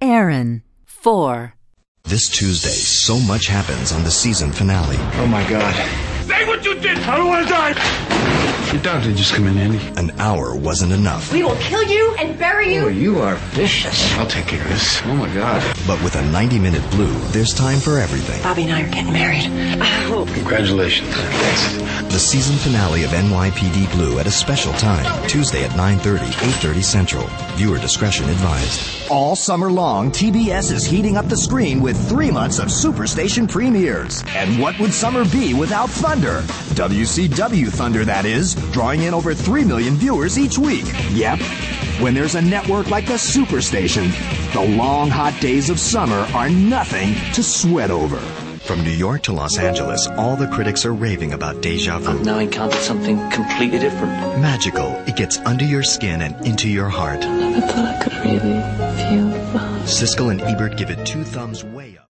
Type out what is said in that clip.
Aaron. 4. This Tuesday, so much happens on the season finale. Oh my God. Say what you did! I don't want to die! Your doctor just come in, Andy. An hour wasn't enough. We will kill you and bury you. Oh, you are vicious. I'll take care of this. Oh my God. But with a 90-minute Blue, there's time for everything. Bobby and I are getting married. Oh. Congratulations. Thanks. The season finale of NYPD Blue at a special time, Tuesday at 9:30, 8:30 Central. Viewer discretion advised. All summer long, TBS is heating up the screen with 3 months of Superstation premieres. And what would summer be without Thunder? WCW Thunder, that is, drawing in over 3 million viewers each week. Yep. When there's a network like the Superstation, the long, hot days of summer are nothing to sweat over. From New York to Los Angeles, all the critics are raving about Deja Vu. I've now encountered something completely different. Magical. It gets under your skin and into your heart. I never thought I could really feel love. Siskel and Ebert give it 2 thumbs way up.